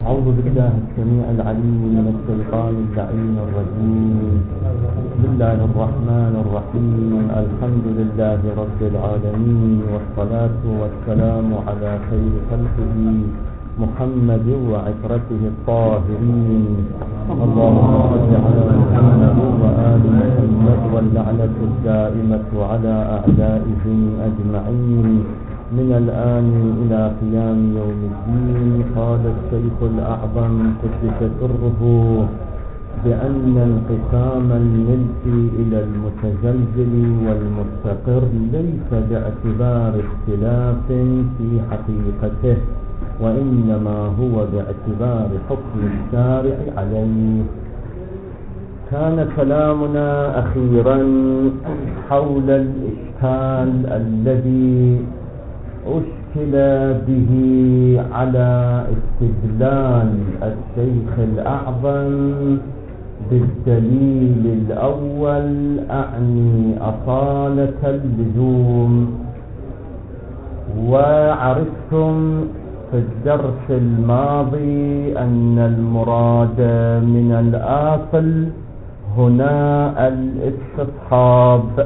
أعوذ بالله السميع العليم من الشيطان اللعين الرجيم. بسم الله الرحمن الرحيم. الحمد لله رب العالمين، والصلاة والسلام على خير خلقه محمد وعترته الطاهرين. اللهم صل على محمد وآل محمد، واللعنة الدائمة على أعدائهم أجمعين من الآن إلى قيام يوم الدين. قال الشيخ الأعظم قدس سره بأن انقسام الملك إلى المتزلزل والمستقر ليس باعتبار اختلاف في حقيقته، وإنما هو باعتبار حكم الشارع عليه. كان كلامنا أخيرا حول الإشكال الذي أشكل به على استدلال الشيخ الأعظم بالدليل الأول، أعني أصالة اللزوم. وعرفتم في الدرس الماضي أن المراد من الآصل هنا الاستصحاب،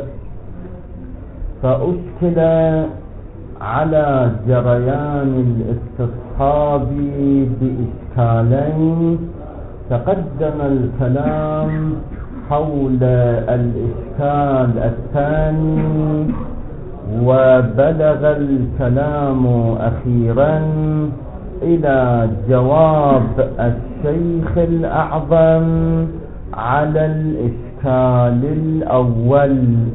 فأشكل على جريان الاستصحاب بإشكالين. تقدم الكلام حول الإشكال الثاني، وبلغ الكلام أخيرا إلى جواب الشيخ الأعظم على الإشكال الأول،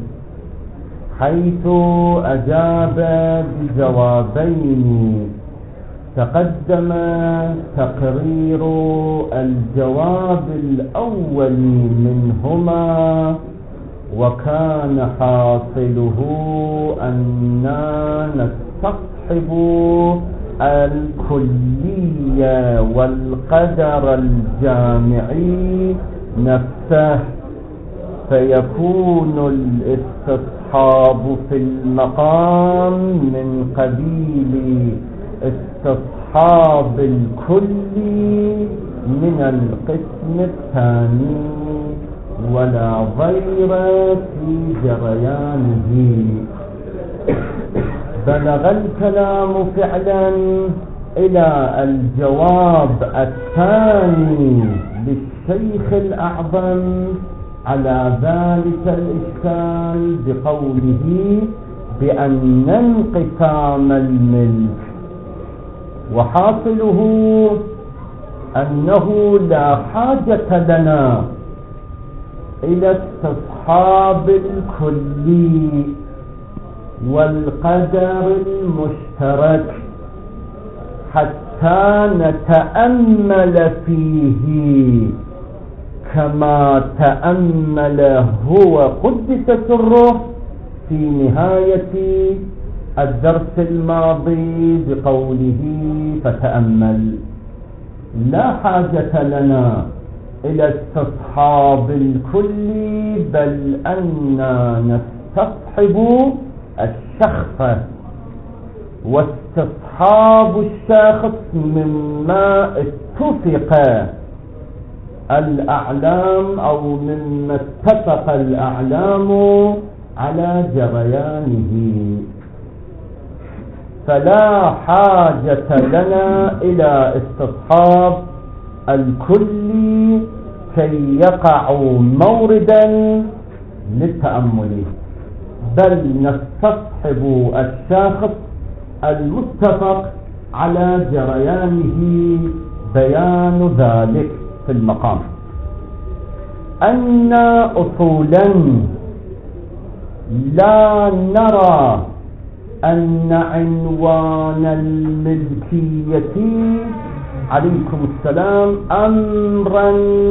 حيث أجاب بجوابين. تقدم تقرير الجواب الأول منهما، وكان حاصله أننا نستصحب الكلية والقدر الجامعي نفسه، فيكون الاستصحاب في المقام من قبيل استصحاب الكل من القسم الثاني، ولا ضير في جريانه. بلغ الكلام فعلا إلى الجواب الثاني للشيخ الأعظم على ذلك الإشكال بقوله بأن انقسام الملك، وحاصله أنه لا حاجة لنا إلى استصحاب الكلي والقدر المشترك حتى نتأمل فيه كما تأمل هو قدس سره في نهاية الدرس الماضي بقوله فتأمل. لا حاجة لنا إلى استصحاب الكل، بل أننا نستصحب الشخص، واستصحاب الشخص مما اتفق الأعلام أو مما اتفق الأعلام على جريانه. فلا حاجة لنا إلى استصحاب الكل كي يقعوا موردا للتأمل، بل نستصحب الشاخص المتفق على جريانه. بيان ذلك في المقام أن أصولا لا نرى أن عنوان الملكية عليكم السلام أمرا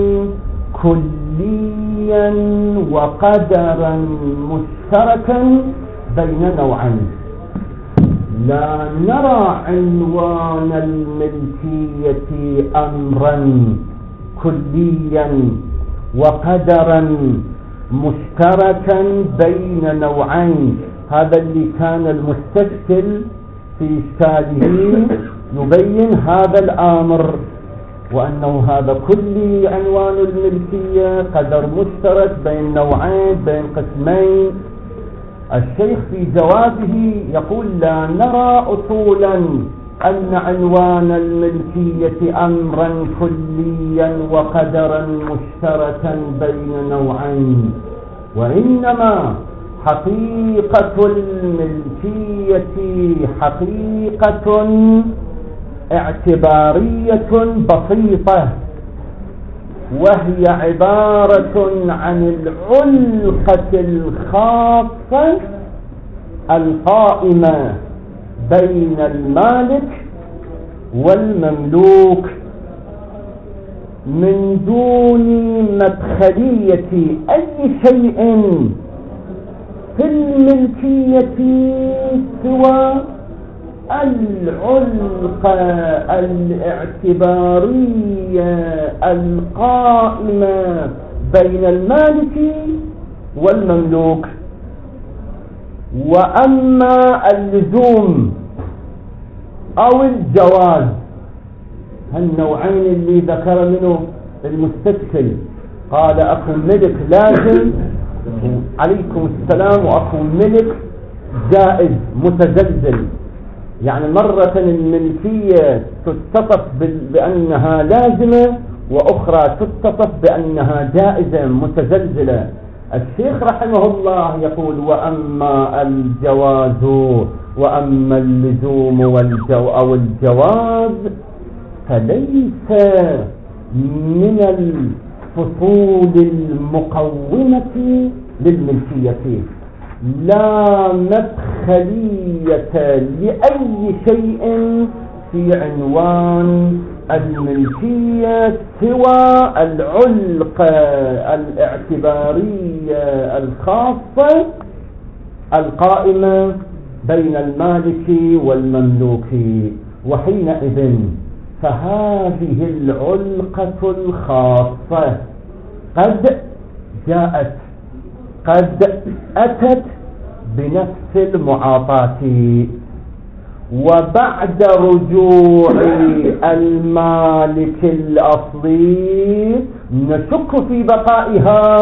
كليا وقدرا مشتركا بين نوعين. لا نرى عنوان الملكية أمرا كليا وقدرا مشتركا بين نوعين. هذا اللي كان المستشكل في إشكاله يبين هذا الأمر، وأنه هذا كل عنوان الملكية قدر مشترك بين نوعين بين قسمين. الشيخ في جوابه يقول لا نرى أصولا أن عنوان الملكية أمرا كليا وقدرا مشتركا بين نوعين، وإنما حقيقة الملكية حقيقة اعتبارية بسيطة، وهي عبارة عن العلقة الخاصة القائمة بين المالك والمملوك من دون مدخلية أي شيء في الملكية سوى العلقة الاعتبارية القائمة بين المالك والمملوك. وأما اللزوم أو الجواز، هالنوعين اللي ذكر منه المستشكل، قال أكو ملك لازم عليكم السلام وأكو ملك جائز متزلزل، يعني مرة الملكية تتصف بأنها لازمة وأخرى تتصف بأنها جائزة متزلزلة. الشيخ رحمه الله يقول وأما الجواز وأما اللزوم أو الجواز فليس من الفصول المقومة للملكية، لا مدخلية لأي شيء في عنوان الملكية سوى العلقة الاعتبارية الخاصة القائمة بين المالك والمملوك. وحينئذ فهذه العلقة الخاصة قد أتت بنفس المعاطاة، وبعد رجوع المالك الأصلي نشك في بقائها.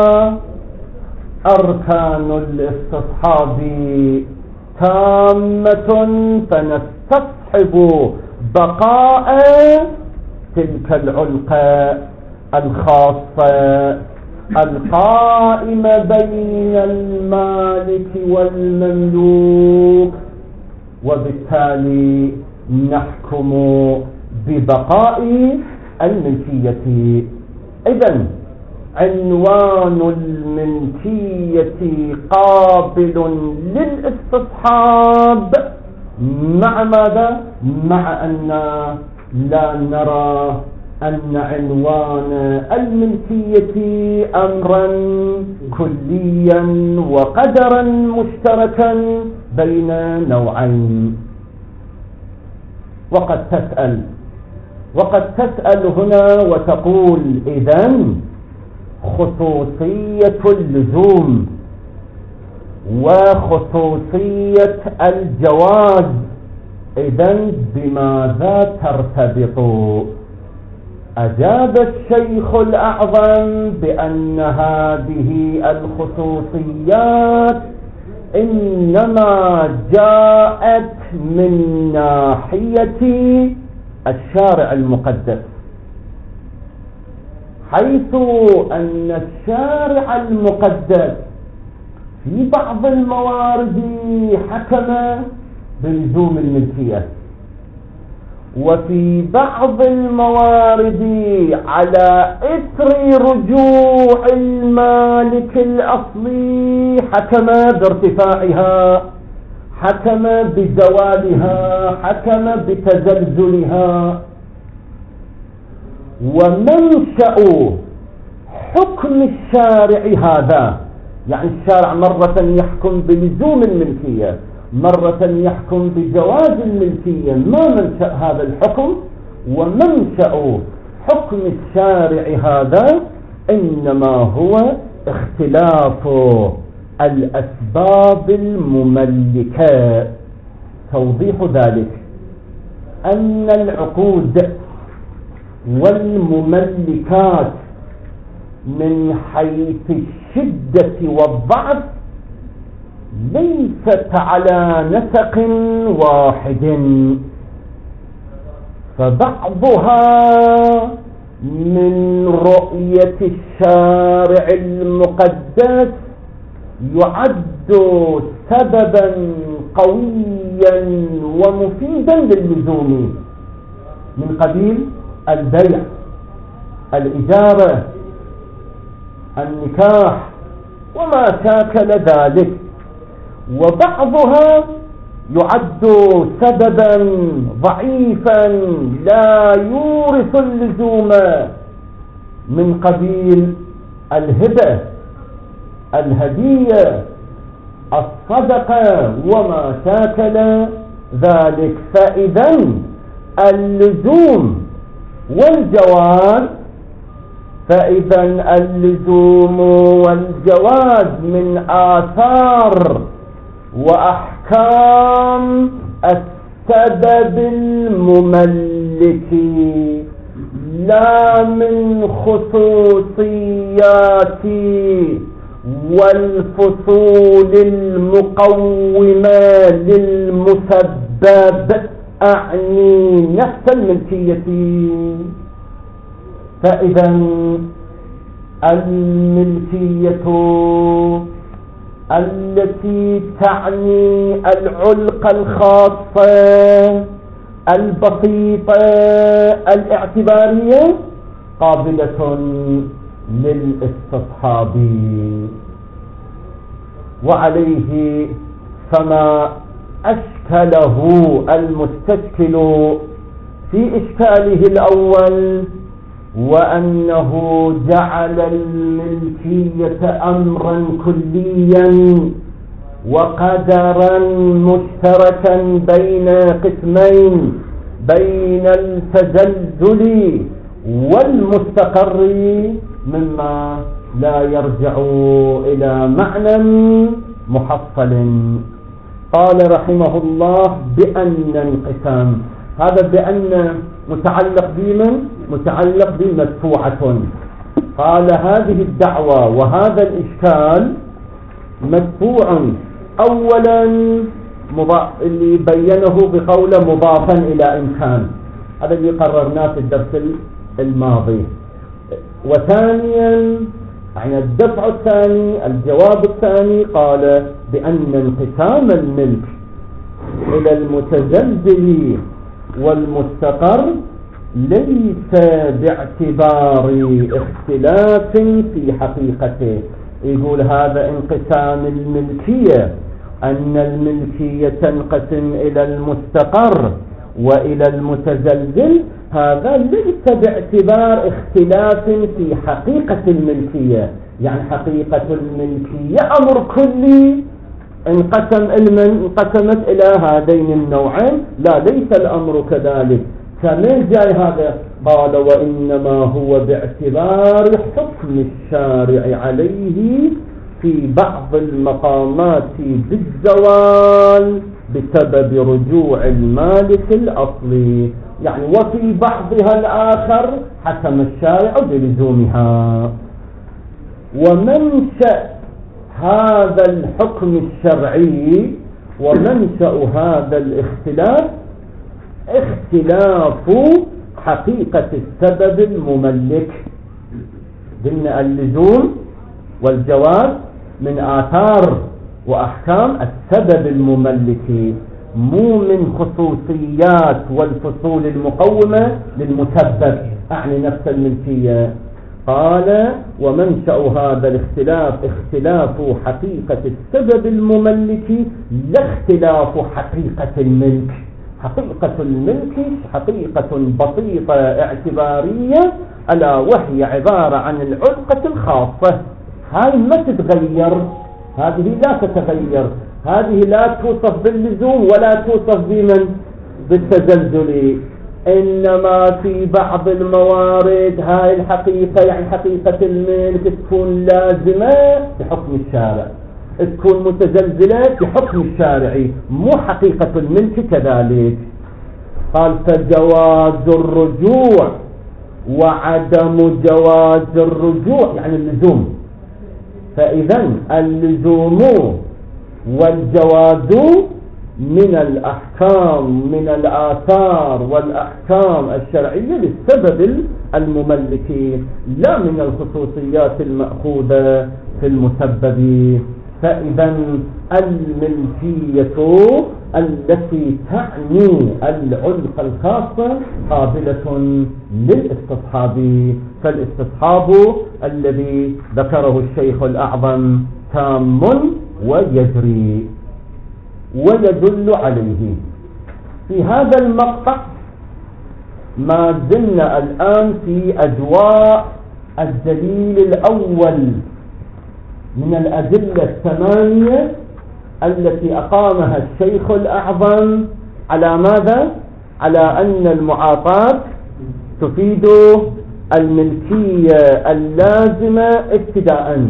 أركان الاستصحاب تامة فنستصحب بقاء تلك العلقة الخاصة القائمة بين المالك والمملوك، وبالتالي نحكم ببقاء الملكية. إذن عنوان الملكية قابل للاستصحاب مع ماذا؟ مع أن لا نرى أن عنوان الملكية أمرا كليا وقدرا مشتركا بين نوعين. وقد تسأل هنا وتقول إذن خصوصية اللزوم وخصوصية الجواز إذن بماذا ترتبط؟ أجاب الشيخ الأعظم بأن هذه الخصوصيات إنما جاءت من ناحية الشارع المقدس، حيث أن الشارع المقدس في بعض الموارد حكم بلزوم الملكية، وفي بعض الموارد على إثر رجوع المالك الأصلي حكم بارتفاعها، حكم بزوالها، حكم بتزلزلها. ومنشأ حكم الشارع هذا، يعني الشارع مرة يحكم بلزوم الملكية، مرة يحكم بجواز الملكية، ما منشأ هذا الحكم؟ ومنشأ حكم الشارع هذا إنما هو اختلاف الأسباب والمملكات من حيث الشدة والضعف ليست على نسق واحد، فبعضها من رؤية الشارع المقدس يعد سببا قويا ومفيدا للزوم، من قبيل البيع، الإجارة، النكاح وما شاكل ذلك، وبعضها يعد سببا ضعيفا لا يورث اللزوم، من قبيل الهبة، الهدية، الصدقة وما شاكل ذلك. فإذا اللزوم والجواز من آثار وأحكام السبب المملك، لا من خصوصيات والفصول المقومة للمسبب، أعني نفس الملكية. فإذا الملكية التي تعني العلقة الخاصة البسيطة الاعتبارية قابلة للاستصحاب، وعليه فما أشكله المستشكل في إشكاله الأول، وأنه جعل الملكية أمرا كليا وقدرا مشتركا بين قسمين، بين التزلزل والمستقر، مما لا يرجع إلى معنى محصل. قال رحمه الله بأن انقسام، هذا بأن متعلق بمن؟ متعلق بمدفوعة. قال هذه الدعوة وهذا الإشكال مدفوع أولا اللي بينه بقوله مضافا إلى إمكان، هذا اللي قررناه في الدرس الماضي. وثانيا يعني الدفع الثاني، الجواب الثاني، قال بأن انقسام الملك إلى المتزلزل والمستقر ليس باعتبار اختلاف في حقيقته. يقول هذا انقسام الملكية، أن الملكية تنقسم إلى المستقر وإلى المتزلزل، هذا ليس باعتبار اختلاف في حقيقة الملكية، يعني حقيقة الملكية أمر كلي انقسمت إلى هذين النوعين، لا ليس الأمر كذلك. كمين جاي هذا؟ قال وإنما هو باعتبار حكم الشارع عليه في بعض المقامات بالزوال بسبب رجوع المالك الأصلي، يعني وفي بعضها الآخر حكم الشارع بلزومها. ومنشأ هذا الحكم الشرعي ومنشأ هذا الاختلاف اختلاف حقيقة السبب المملك. ضمن اللزوم والجواز من آثار وأحكام السبب المملك، مو من خصوصيات والفصول المقومة للمسبب، أعني نفس الملكية. قال ومنشأ هذا الاختلاف اختلاف حقيقة السبب المملك لا اختلاف حقيقة الملك. حقيقة الملك حقيقة بسيطة اعتبارية، ألا وهي عبارة عن العلقة الخاصة، هاي ما تتغير، هذه لا تتغير، هذه لا توصف باللزوم ولا توصف بمن بالتزلزل، إنما في بعض الموارد هاي الحقيقة يعني حقيقة الملك تكون لازمة بحكم الشارع، تكون متزلزلة بحكم الشارعي، مو حقيقة الملك كذلك. قال فجواز الرجوع وعدم جواز الرجوع يعني اللزوم. فإذا اللزوم والجواز من الأحكام، من الآثار والأحكام الشرعية للسبب المملك، لا من الخصوصيات المأخوذة في المسبب. فإذا الملكية التي تعني العلق الخاصة قابلة للاستصحاب. فالاستصحاب الذي ذكره الشيخ الأعظم تام ويجري ويدل عليه. في هذا المقطع ما زلنا الآن في أجواء الدليل الأول من الأدلة الثمانية التي أقامها الشيخ الأعظم على ماذا؟ على أن المعاطاة تفيد الملكية اللازمة ابتداء.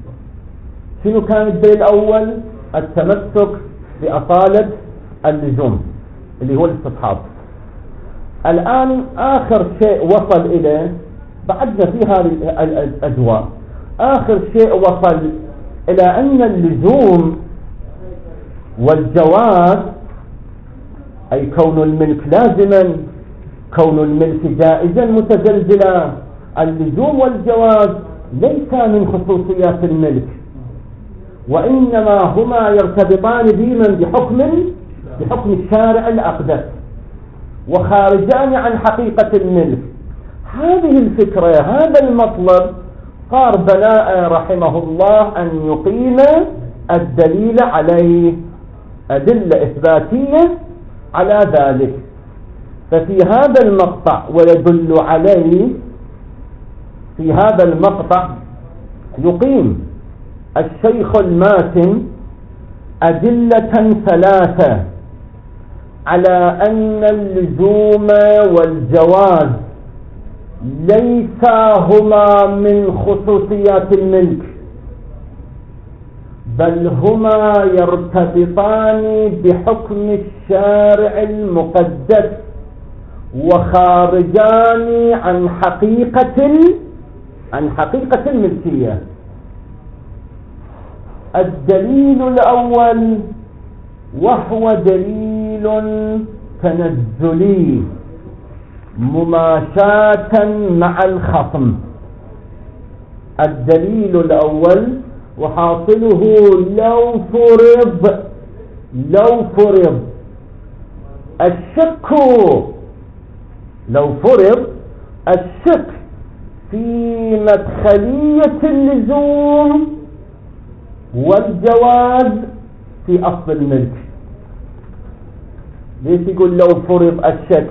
شنو كان الدليل الأول؟ التمسك بأصالة اللزوم اللي هو الاستصحاب. الآن آخر شيء وصل إليه بعدنا في هذه الأجواء، آخر شيء وصل إلى أن اللزوم والجواز، أي كون الملك لازما، كون الملك جائزا متزلزلا، اللزوم والجواز ليس من خصوصيات الملك، وإنما هما يرتبطان بمن؟ بحكم الشارع الأقدس، وخارجان عن حقيقة الملك. هذه الفكرة، هذا المطلب صار بناء رحمه الله أن يقيم الدليل عليه، أدلة إثباتية على ذلك. ففي هذا المقطع ويدل عليه، في هذا المقطع يقيم الشيخ الماتن أدلة ثلاثة على أن اللزوم والجواز ليسا هما من خصوصيات الملك، بل هما يرتبطان بحكم الشارع المقدس، وخارجان عن حقيقة الملكية. الدليل الأول وهو دليل تنزلي مماشاة مع الخصم. الدليل الأول وحاصله لو فرض الشك في مدخلية اللزوم والجواز في أصل الملك. ليش يقول لو فرض الشك؟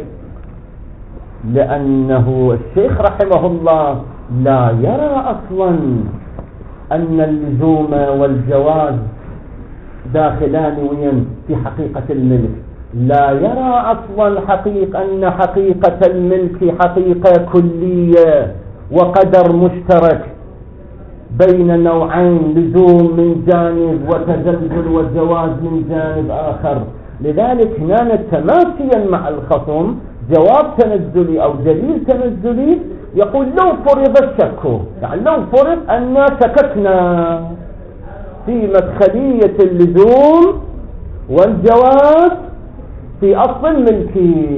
لأنه الشيخ رحمه الله لا يرى أصلا أن اللزوم والجواز داخلان وين في حقيقة الملك، لا يرى أصلا أن حقيقة الملك حقيقة كلية وقدر مشترك بين نوعين، لزوم من جانب وتزلزل والجواز من جانب آخر. لذلك هنا تماشيا مع الخصم جواب تنزلي أو دليل تنزلي يقول لو فرض الشك، يعني لو فرض أننا شككنا في مدخلية اللزوم والجواز في أصل الملك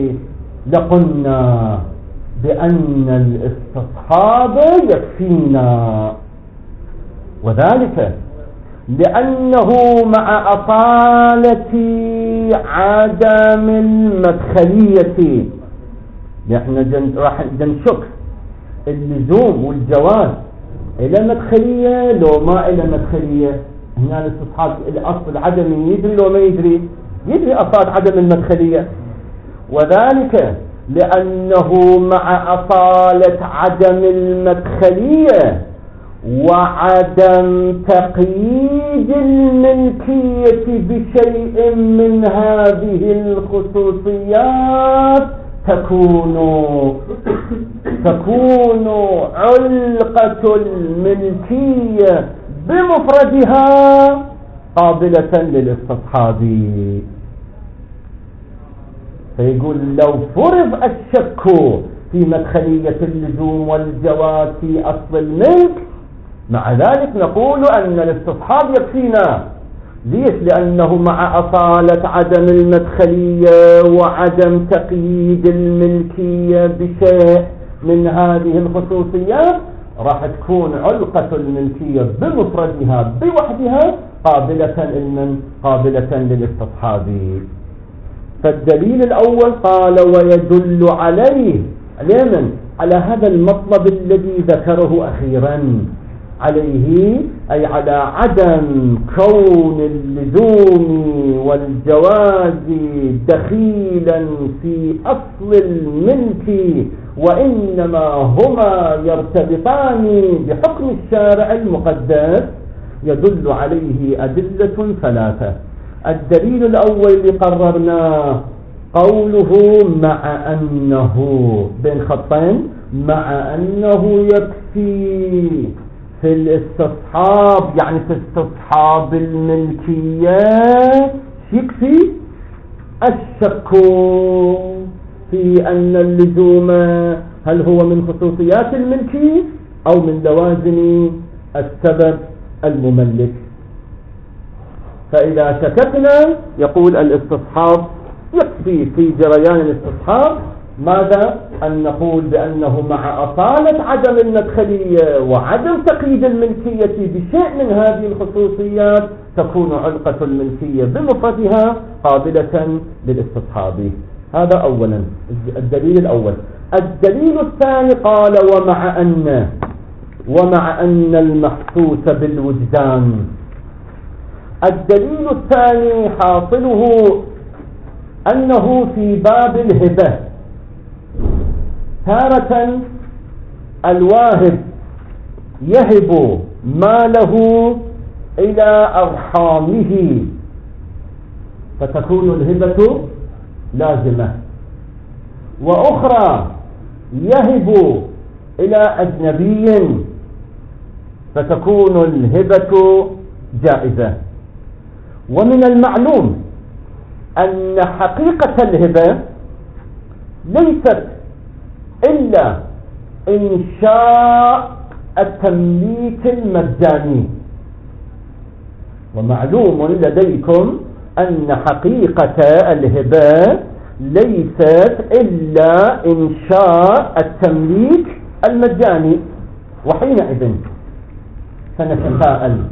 لقلنا بأن الاستصحاب يكفينا، وذلك لأنه مع أصالة عدم المدخلية. نحن راح نشك اللزوم والجواز إلى مدخلية لو ما إلى مدخلية. هنا الاستصحاب الأصل عدم يدري لو ما يدري أصالة عدم المدخلية، وذلك لأنه مع أصالة عدم المدخلية وعدم تقييد الملكية بشيء من هذه الخصوصيات تكون علقة الملكية بمفردها قابلة للاستصحاب. فيقول لو فرض الشك في مدخلية اللزوم والجواز في أصل الملك، مع ذلك نقول أن الاستصحاب يكفينا. ليش؟ لأنه مع أصالة عدم المدخلية وعدم تقييد الملكية بشيء من هذه الخصوصيات راح تكون علقة الملكية بمفردها بوحدها قابلة للاستصحاب. فالدليل الأول قال ويدل عليه على هذا المطلب الذي ذكره أخيرا، عليه أي على عدم كون اللزوم والجواز دخيلا في أصل الملك، وإنما هما يرتبطان بحكم الشارع المقدس. يدل عليه أدلة ثلاثة. الدليل الأول اللي قررناه قوله مع أنه بين خطين، مع أنه يكفي في الاستصحاب، يعني في استصحاب الملكية يكفي الشك في أن اللزوم هل هو من خصوصيات الملكي أو من لوازم السبب المملك. فإذا شككنا يقول الاستصحاب يكفي في جريان الاستصحاب ماذا؟ أن نقول بأنه مع أصالة عدم المدخلية وعدم تقييد الملكية بشيء من هذه الخصوصيات تكون علقة الملكية بمفردها قابلة للاستصحاب. هذا أولا الدليل الأول. الدليل الثاني قال ومع أن المحسوس بالوجدان. الدليل الثاني حاصله أنه في باب الهبة تارة الواهب يهب ماله إلى أرحامه فتكون الهبة لازمة، وأخرى يهب إلى أجنبي فتكون الهبة جائزة. ومن المعلوم أن حقيقة الهبة ليست إلا إنشاء التمليك المجاني، ومعلوم لديكم أن حقيقة الهبة ليست إلا إنشاء التمليك المجاني. وحينئذ سنتساءل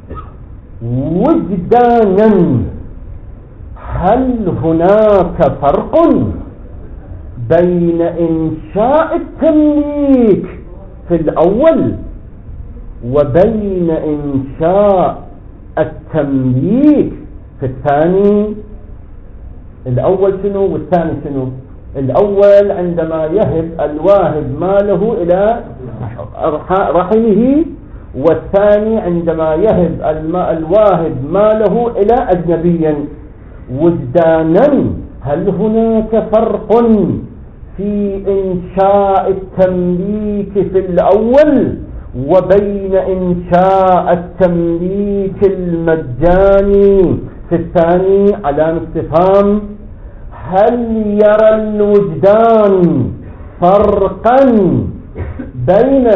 وجدانا هل هناك فرق بين إنشاء التمليك في الأول وبين إنشاء التمليك في الثاني؟ الأول شنو والثاني شنو؟ الأول عندما يهب الواهب ماله إلى رحمه، والثاني عندما يهب الواهب ماله إلى أجنبي. وجدانا هل هناك فرق في إنشاء التمليك في الأول وبين إنشاء التمليك المجاني في الثاني؟ علامة استفهام. هل يرى الوجدان فرقا بين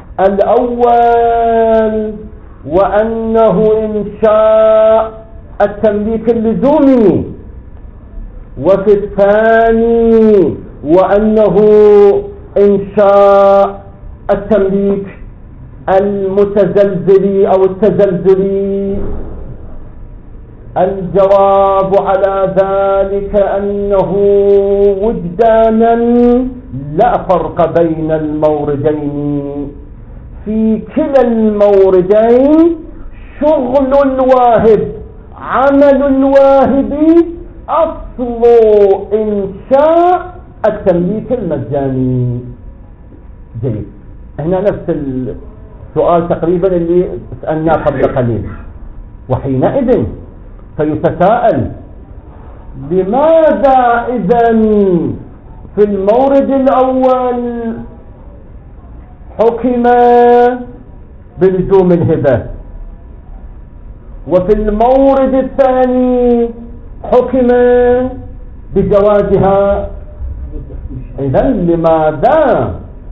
الأول وأنه إنشاء التمليك اللزومي وفي الثاني وأنه إنشاء التمليك المتزلزلي أو التزلزلي؟ الجواب على ذلك أنه وجدانا لا فرق بين الموردين. في كلا الموردين شغل الواهب، عمل الواهب أصل إنشاء التمليك المجاني. جيد. هنا نفس السؤال تقريبا اللي سألناه قبل قليل. وحينئذ فيتساءل لماذا إذن في المورد الأول حكم بلزوم الهبة وفي المورد الثاني حكم بجوازها؟ إذن لماذا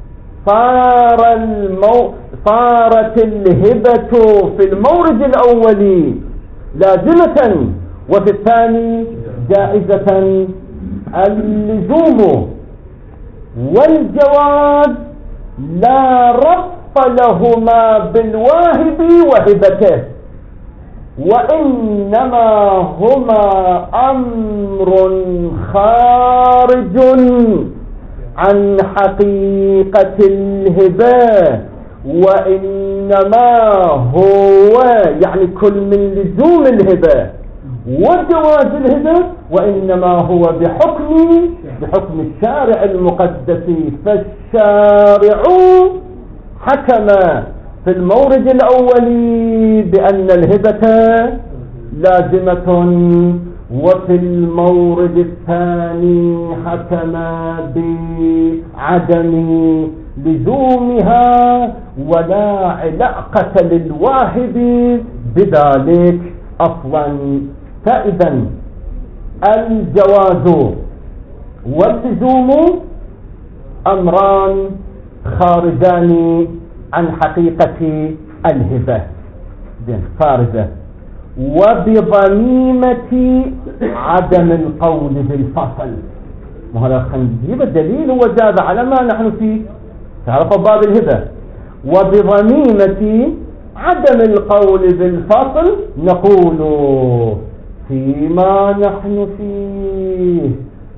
صارت الهبة في المورد الأولي لازمة وفي الثاني جائزة؟ اللزوم والجواز لا ربط لهما بالواهب وهبته، وإنما هما أمر خارج عن حقيقة الهبة، وإنما هو يعني كل من لزوم الهبة وجواز الهبة، وإنما هو بحكم الشارع المقدس. فالشارع حكم في المورد الأولي بأن الهبة لازمة، وفي المورد الثاني حكم بعدم لزومها ولا علاقة للواهب بذلك أصلا. فإذا الجواز واللزوم أمران خارجان عن حقيقة الهبة، خارجة، وبضميمة عدم القول بالفصل. وهذا خنجيب الدليل هو جاز على ما نحن فيه، تعرف باب الهبة. وبضميمة عدم القول بالفصل نقول فيما نحن فيه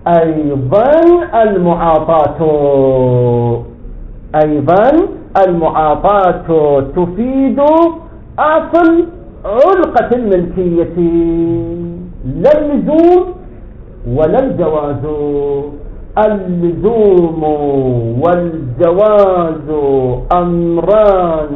أيضا المعاطاة تفيد أصل علقة الملكية، لا اللزوم ولا الجواز. اللزوم والجواز أمران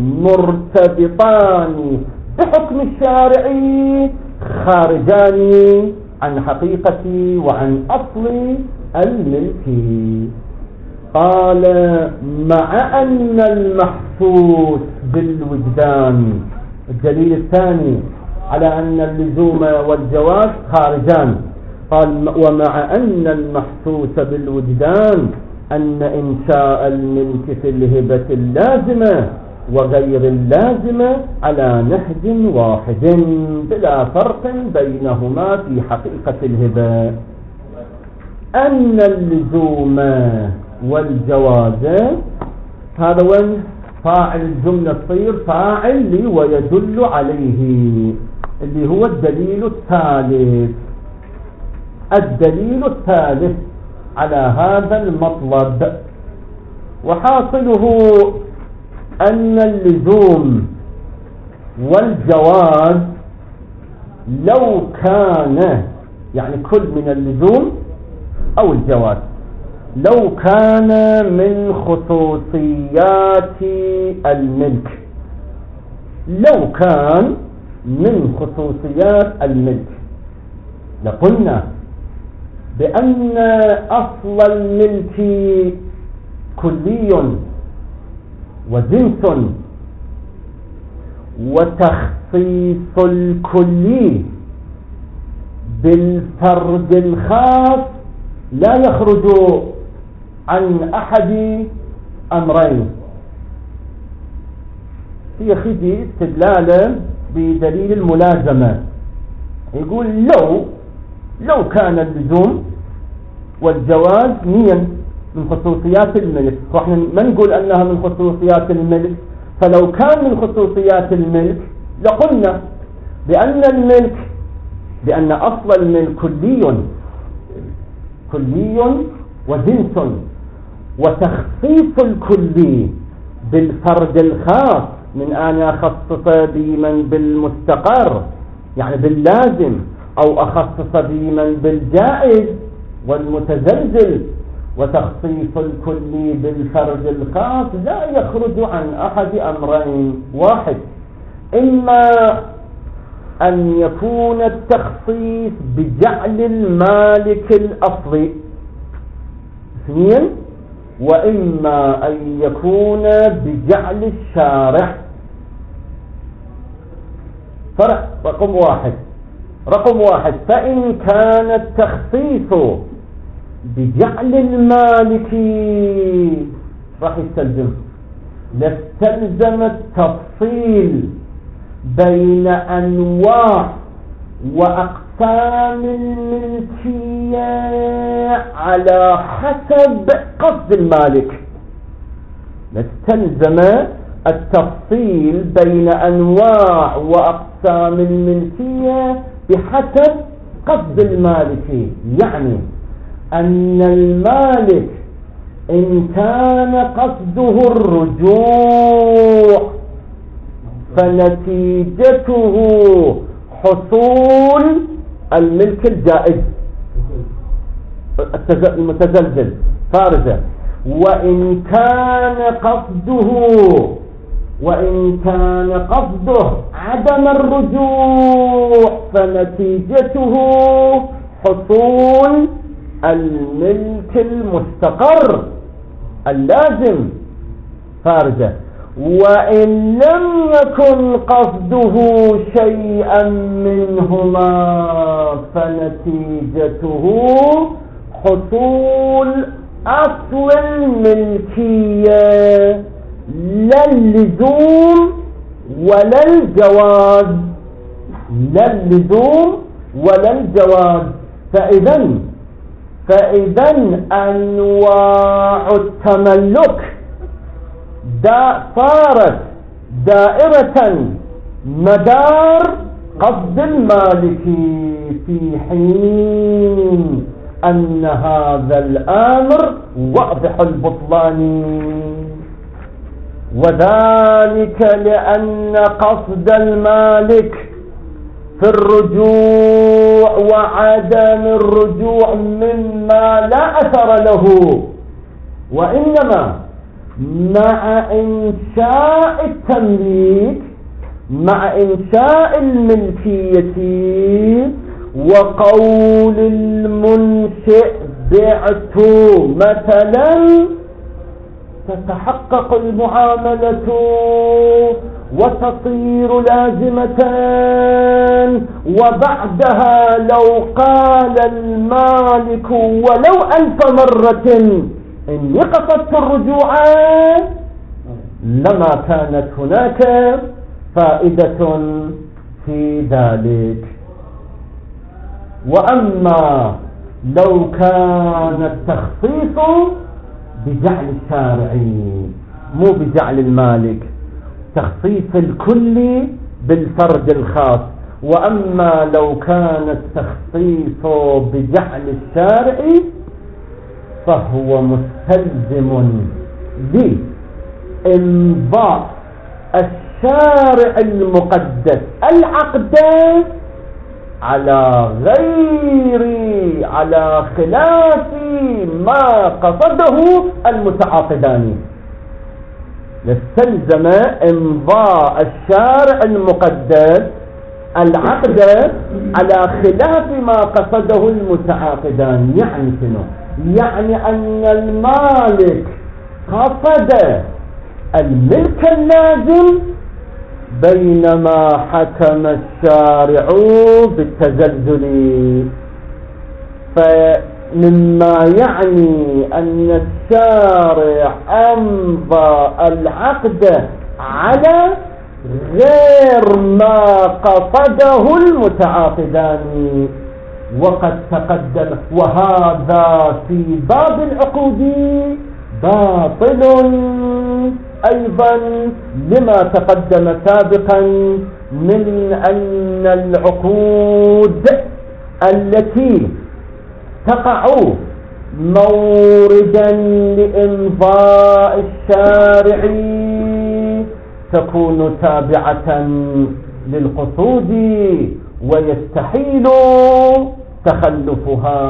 مرتبطان بحكم الشارع خارجان عن حقيقة وعن أصل الملك. قال مع أن المحسوس بالوجدان، الدليل الثاني على أن اللزوم والجواز خارجان، قال ومع أن المحسوس بالوجدان أن إنشاء الملك في الهبة اللازمة وغير اللازمة على نهج واحد بلا فرق بينهما في حقيقة الهبة. أن اللزوم والجواز هذا وين فاعل الجملة تصير فاعل لي ويدل عليه، اللي هو الدليل الثالث. الدليل الثالث على هذا المطلب، وحاصله أن اللزوم والجواز لو كان يعني كل من اللزوم أو الجواز لو كان من خصوصيات الملك، لو كان من خصوصيات الملك لقلنا بأن أصل الملك كلي وجنس، وتخصيص الكلي بالفرد الخاص لا يخرج عن أحد أمرين. في خذي استدلالا بدليل الملازمة، يقول لو كان اللزوم والجواز من خصوصيات الملك، ونحن ما نقول أنها من خصوصيات الملك، فلو كان من خصوصيات الملك لقلنا بأن أصل الملك كلي وجنس، وتخصيص الكلي بالفرد الخاص من أن أخصص بمن بالمستقر يعني باللازم، أو أخصص بمن بالجائز والمتزلزل، وتخصيص الكلي بالفرد الخاص لا يخرج عن أحد أمرين: واحد، إما أن يكون التخصيص بجعل المالك الأصلي، اثنين، وإما أن يكون بجعل الشارع. رقم واحد، فإن كان التخصيص بجعل المالك راح يستلزم، لاستلزم التفصيل بين أنواع وأقسام الملكية على حسب قصد المالك. لاستلزم التفصيل بين أنواع وأقسام الملكية بحسب قصد المالك، يعني أن المالك إن كان قصده الرجوع فنتيجته حصول الملك الجائز المتزلزل فارجة، وإن كان قصده عدم الرجوع فنتيجته حصول الملك المستقر اللازم فارجة. وإن لم يكن قصده شيئا منهما فنتيجته حصول أصل الملكية لا اللزوم ولا الجواز، لا اللزوم ولا الجواز. فإذا أنواع التملك صارت دائرة مدار قصد المالك، في حين أن هذا الأمر واضح البطلان، وذلك لأن قصد المالك في الرجوع وعدم الرجوع مما لا أثر له، وإنما مع إنشاء التمليك، مع إنشاء الملكية وقول المنشئ بعت مثلا تتحقق المعاملة وتصير لازمة، وبعدها لو قال المالك ولو 1000 مرة إني قصدت الرجوع لما كانت هناك فائدة في ذلك. وأما لو كان التخصيص بجعل الشارع مو بجعل المالك، تخصيص الكل بالفرد الخاص، وأما لو كان التخصيص بجعل الشارع فهو مستلزم بإمضاء الشارع المقدس العقد على خلاف ما قصده المتعاقدان. يستلزم إمضاء الشارع المقدس العقد على خلاف ما قصده المتعاقدان. يعني شنو؟ يعني أن المالك قصد الملك اللازم بينما حكم الشارع بالتزلزل، فمما يعني أن الشارع أمضى العقد على غير ما قصده المتعاقدان، وقد تقدم وهذا في باب العقود باطل أيضا لما تقدم سابقا من أن العقود التي تقع موردا لإمضاء الشارع تكون تابعة للقصود ويستحيل تخلفها.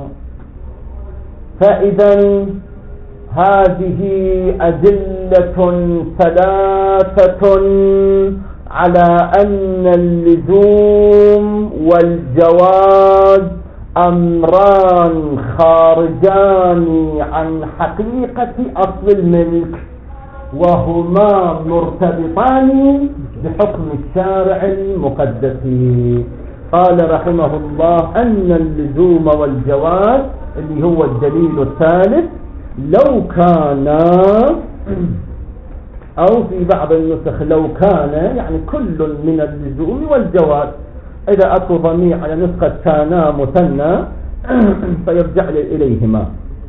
فإذا هذه أدلة ثلاثة على أن اللزوم والجواز أمران خارجان عن حقيقة أصل الملك، وهما مرتبطان بحكم الشارع المقدس. قال رحمه الله أن اللزوم والجواز اللي هو الدليل الثالث لو كان، أو في بعض النسخ لو كان، يعني كل من اللزوم والجواز. إذا أتوا ضمير على نسخة كانا مثنى فيرجع إليهما،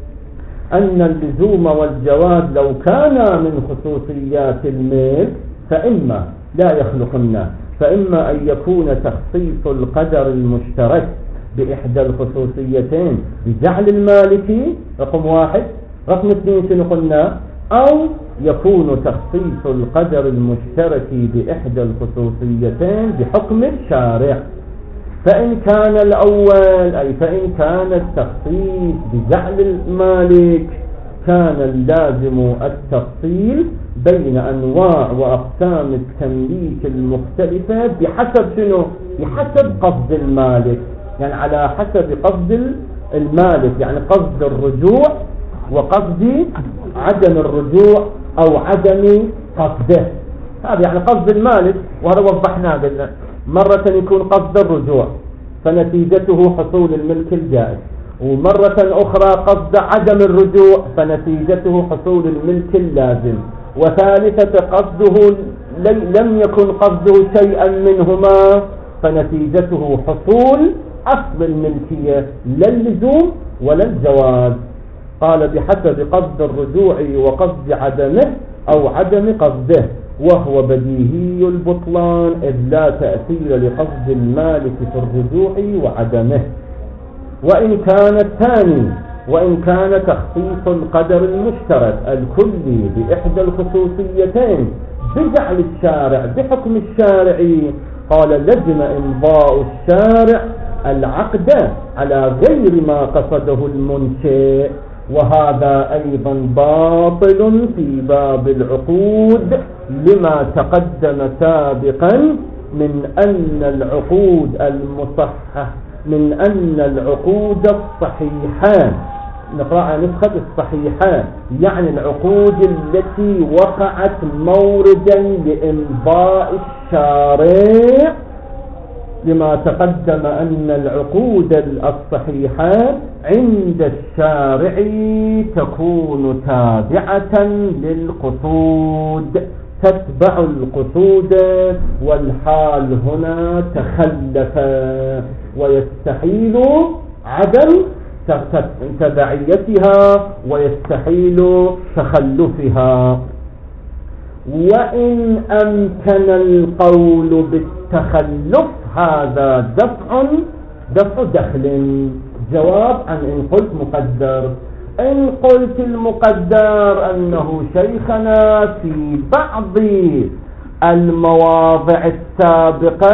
أن اللزوم والجواز لو كان من خصوصيات الملك فإما لا يخلقن، فإما أن يكون تخصيص القدر المشترك بإحدى الخصوصيتين بجعل المالك رقم 1، رقم 2 شنو قلنا، أو يكون تخصيص القدر المشترك بإحدى الخصوصيتين بحكم الشارع. فإن كان الأول، أي فإن كان التخصيص بجعل المالك، كان اللازم التفصيل بين أنواع وأقسام التمليك المختلفة بحسب شنو؟ بحسب قصد المالك، يعني على حسب قصد المالك، يعني قصد الرجوع وقصد عدم الرجوع أو عدم قصده. هذا يعني قصد المالك، وهذا وضحناه قلنا مرة يكون قصد الرجوع فنتيجته حصول الملك الجائز، ومرة أخرى قصد عدم الرجوع فنتيجته حصول الملك اللازم، وثالثة قصده لم يكن قصده شيئا منهما فنتيجته حصول أصل الملكية لا اللزوم ولا الجواز. قال بحسب قصد الرجوع وقصد عدمه أو عدم قصده، وهو بديهي البطلان إذ لا تأثير لقصد المالك في الرجوع وعدمه. وإن كان الثاني، وإن كان تخصيص القدر المشترك الكلي بإحدى الخصوصيتين بجعل الشارع بحكم الشارعي، قال لزم إمضاء الشارع العقد على غير ما قصده المنشئ، وهذا أيضا باطل في باب العقود لما تقدم سابقا من أن العقود الصحيحة، نقرأ على نسخة الصحيحة، يعني العقود التي وقعت موردا لإمضاء الشارع، لما تقدم أن العقود الصحيحة عند الشارع تكون تابعة للقصود، تتبع القصود، والحال هنا تخلف، ويستحيل عدم تبعيتها ويستحيل تخلفها. وإن أمكن القول بالتخلف هذا دفع دخل. جواب عن إن قلت مقدر. إن قلت المقدر أنه شيخنا في بعض المواضع السابقة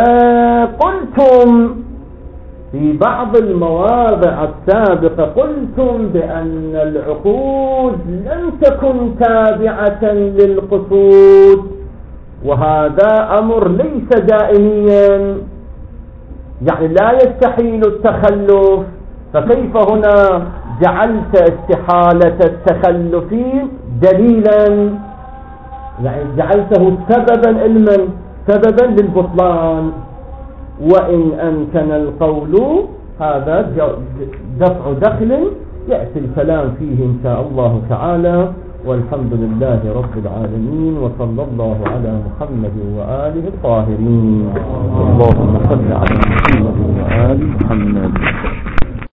قلتم بأن العقود لم تكن تابعة للقصود، وهذا أمر ليس دائميا، يعني لا يستحيل التخلف، فكيف هنا جعلت استحالة التخلف دليلا، يعني جعلته سببا للبطلان. وإن أمكن القول هذا دفع دخل يأتي الكلام فيه إن شاء الله تعالى، والحمد لله رب العالمين، وصلى الله على محمد وآله الطاهرين. اللهم صل على محمد وآل محمد.